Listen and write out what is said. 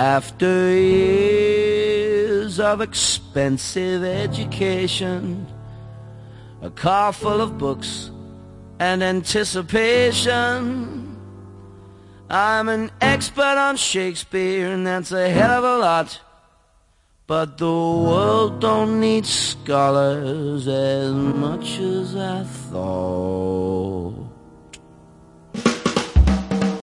After years of expensive education, a car full of books and anticipation, I'm an expert on Shakespeare, and that's a hell of a lot. But the world don't need scholars as much as I thought.